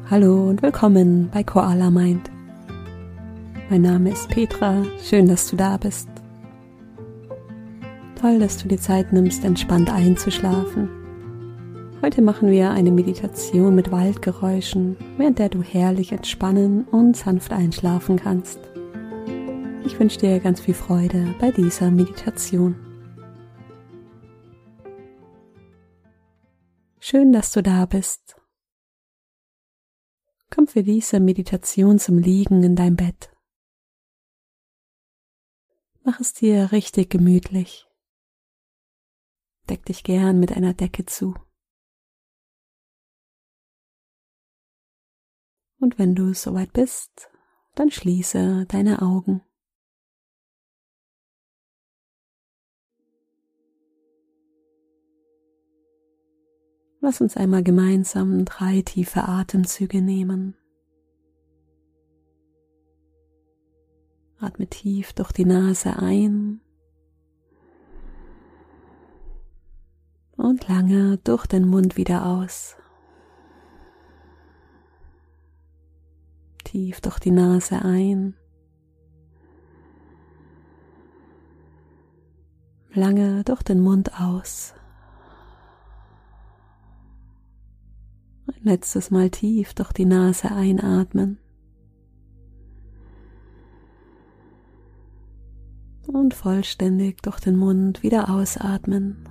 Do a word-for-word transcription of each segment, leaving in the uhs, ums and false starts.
Hallo und willkommen bei Koala Mind. Mein Name ist Petra, schön, dass du da bist. Toll, dass du dir Zeit nimmst, entspannt einzuschlafen. Heute machen wir eine Meditation mit Waldgeräuschen, während der du herrlich entspannen und sanft einschlafen kannst. Ich wünsche dir ganz viel Freude bei dieser Meditation. Schön, dass du da bist. Komm für diese Meditation zum Liegen in dein Bett. Mach es dir richtig gemütlich. Deck dich gern mit einer Decke zu. Und wenn du soweit bist, dann schließe deine Augen. Lass uns einmal gemeinsam drei tiefe Atemzüge nehmen. Atme tief durch die Nase ein und lange durch den Mund wieder aus. Tief durch die Nase ein, lange durch den Mund aus. Ein letztes Mal tief durch die Nase einatmen und vollständig durch den Mund wieder ausatmen.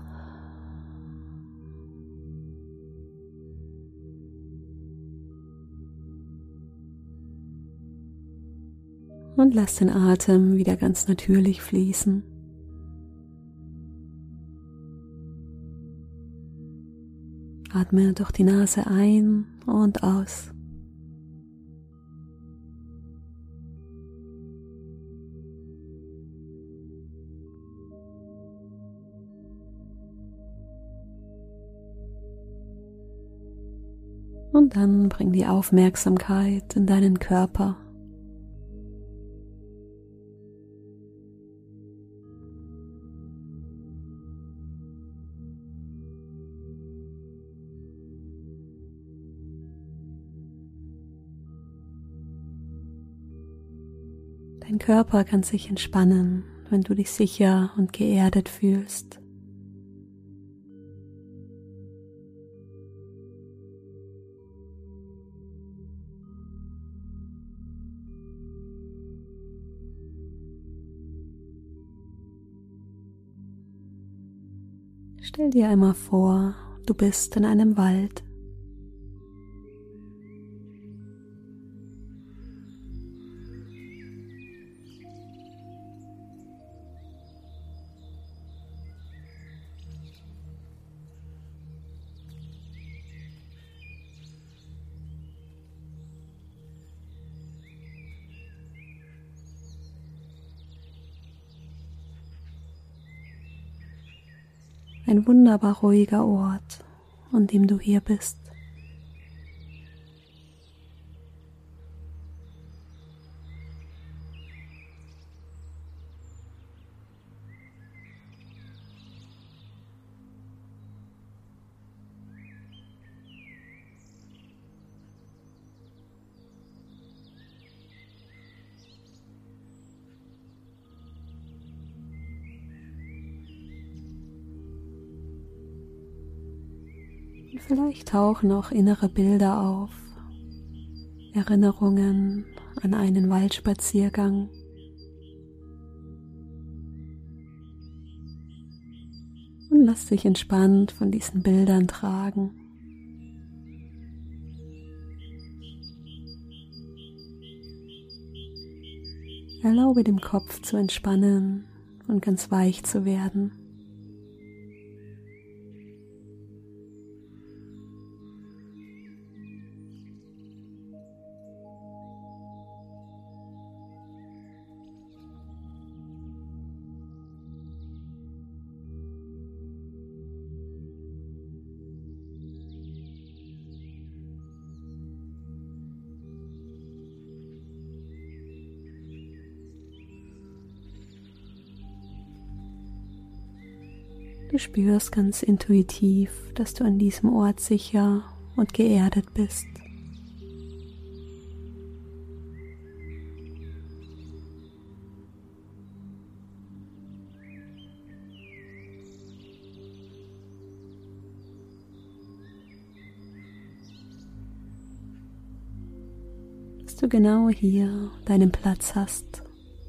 Und lass den Atem wieder ganz natürlich fließen. Atme durch die Nase ein und aus. Und dann bring die Aufmerksamkeit in deinen Körper. Dein Körper kann sich entspannen, wenn du dich sicher und geerdet fühlst. Stell dir einmal vor, du bist in einem Wald. Ein wunderbar ruhiger Ort, an dem du hier bist. Vielleicht tauchen auch innere Bilder auf, Erinnerungen an einen Waldspaziergang. Und lass dich entspannt von diesen Bildern tragen. Erlaube dem Kopf zu entspannen und ganz weich zu werden. Du spürst ganz intuitiv, dass du an diesem Ort sicher und geerdet bist. du genau hier deinen Platz hast.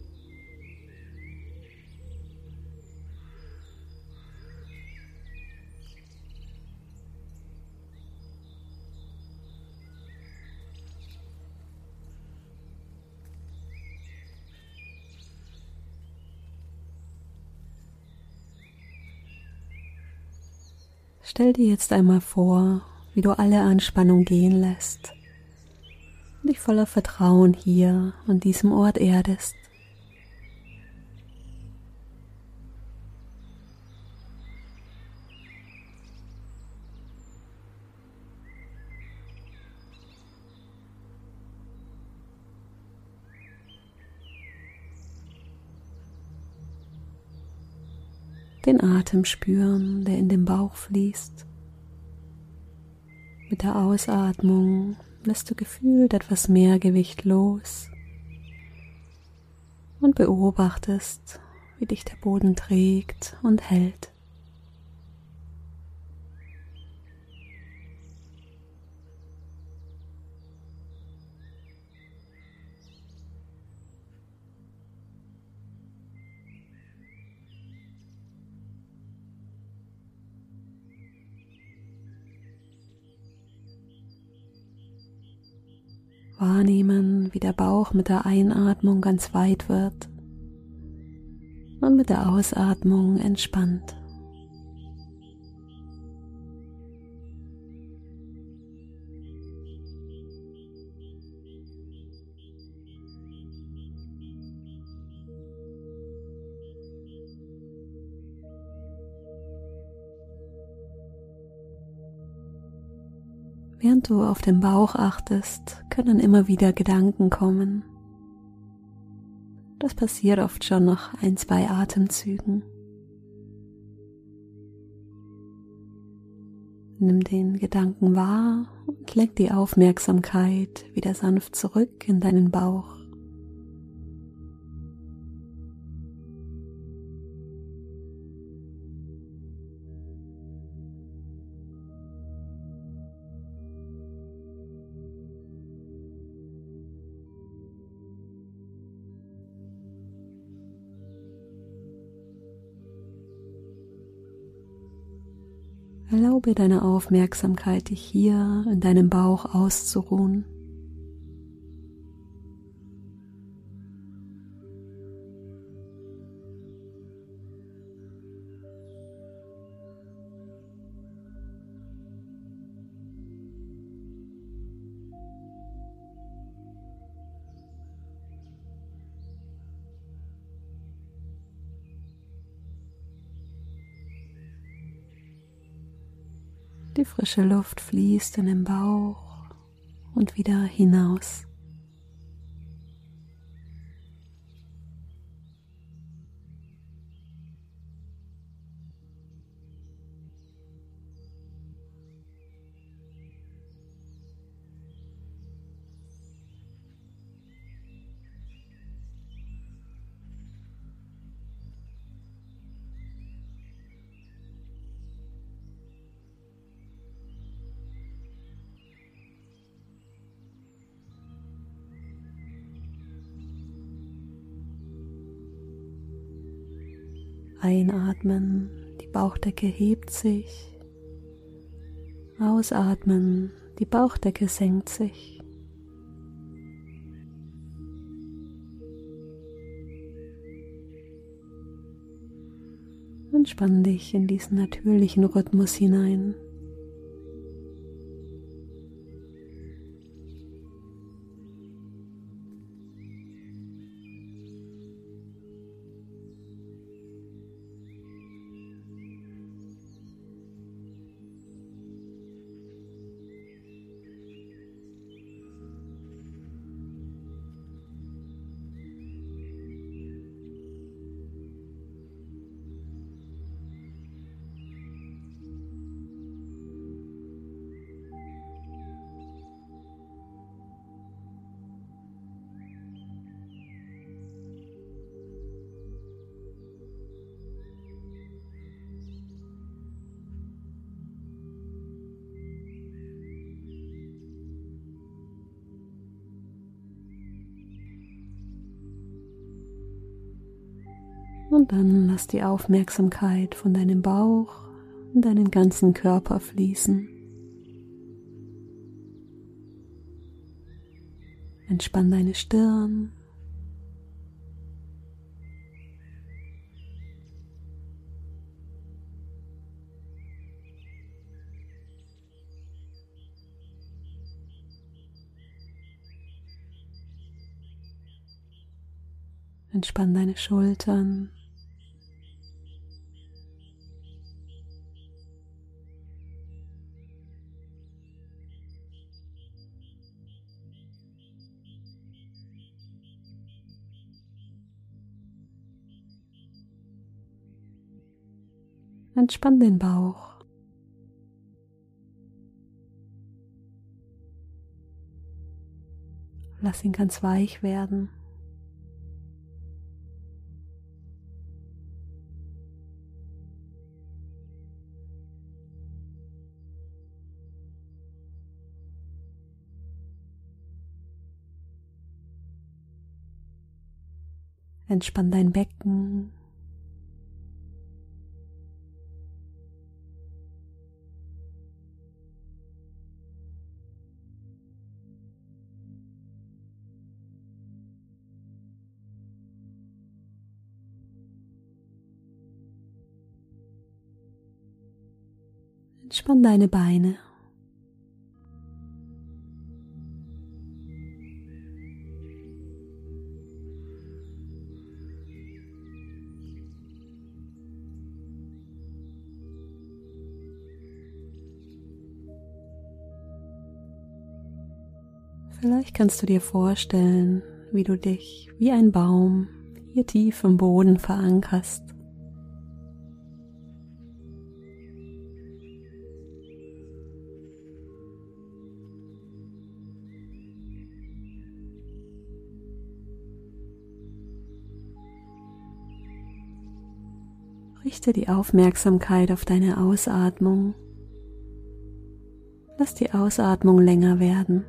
Stell dir jetzt einmal vor, wie du alle Anspannung gehen lässt und dich voller Vertrauen hier an diesem Ort erdest. Den Atem spüren, der in den Bauch fließt. Mit der Ausatmung lässt du gefühlt etwas mehr Gewicht los und beobachtest, wie dich der Boden trägt und hält. Wahrnehmen, wie der Bauch mit der Einatmung ganz weit wird und mit der Ausatmung entspannt. Während du auf den Bauch achtest, können immer wieder Gedanken kommen. Das passiert oft schon nach ein, zwei Atemzügen. Nimm den Gedanken wahr und leg die Aufmerksamkeit wieder sanft zurück in deinen Bauch. Erlaube deiner Aufmerksamkeit, dich hier in deinem Bauch auszuruhen. Die frische Luft fließt in den Bauch und wieder hinaus. Einatmen, die Bauchdecke hebt sich. Ausatmen, die Bauchdecke senkt sich. Entspann dich in diesen natürlichen Rhythmus hinein. Und dann lass die Aufmerksamkeit von deinem Bauch in deinen ganzen Körper fließen. Entspann deine Stirn. Entspann deine Schultern. Entspann den Bauch. Lass ihn ganz weich werden. Entspann dein Becken. Entspann deine Beine. Vielleicht kannst du dir vorstellen, wie du dich wie ein Baum hier tief im Boden verankerst. Richte die Aufmerksamkeit auf deine Ausatmung. Lass die Ausatmung länger werden.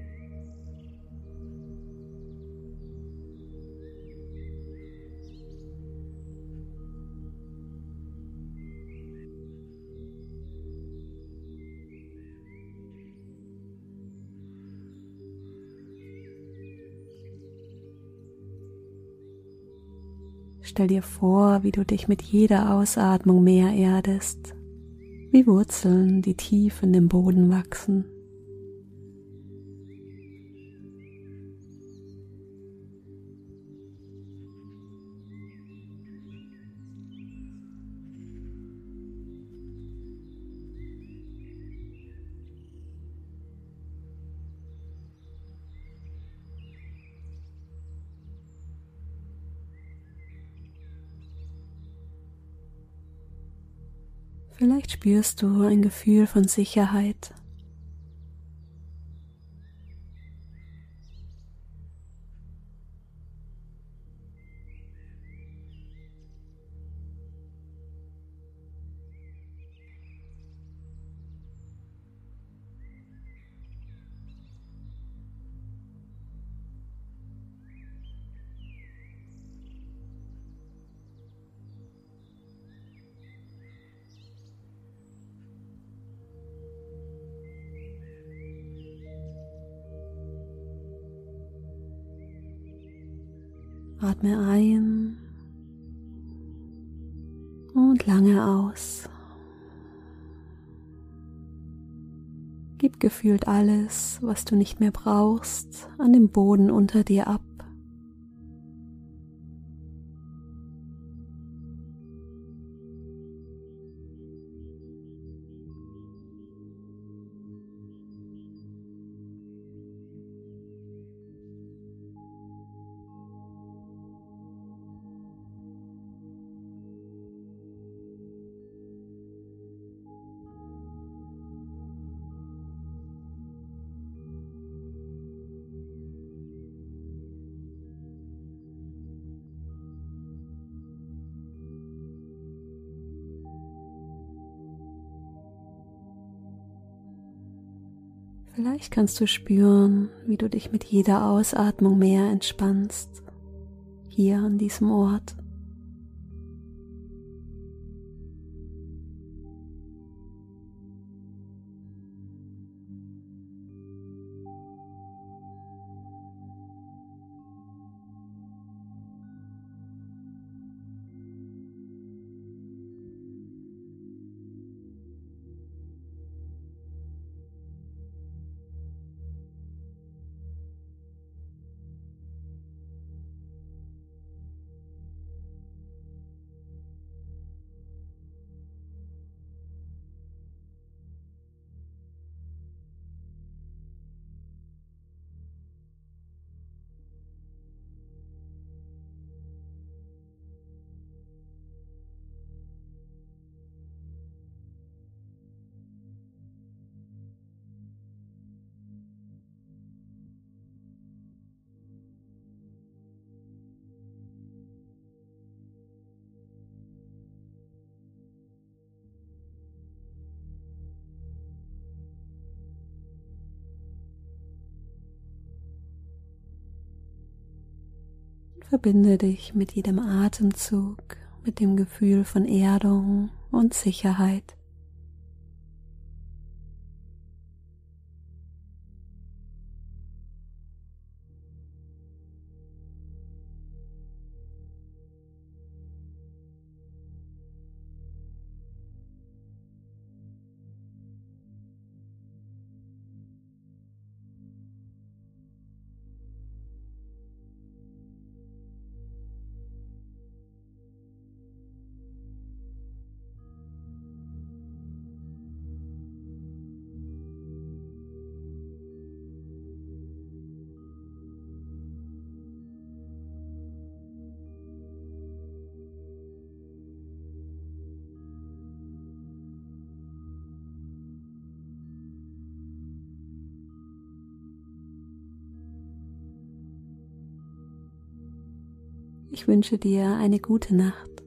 Stell dir vor, wie du dich mit jeder Ausatmung mehr erdest, wie Wurzeln, die tief in den Boden wachsen. Vielleicht spürst du ein Gefühl von Sicherheit. Atme ein und lange aus. Gib gefühlt alles, was du nicht mehr brauchst, an den Boden unter dir ab. Vielleicht kannst du spüren, wie du dich mit jeder Ausatmung mehr entspannst, hier an diesem Ort. Verbinde dich mit jedem Atemzug, mit dem Gefühl von Erdung und Sicherheit. Ich wünsche dir eine gute Nacht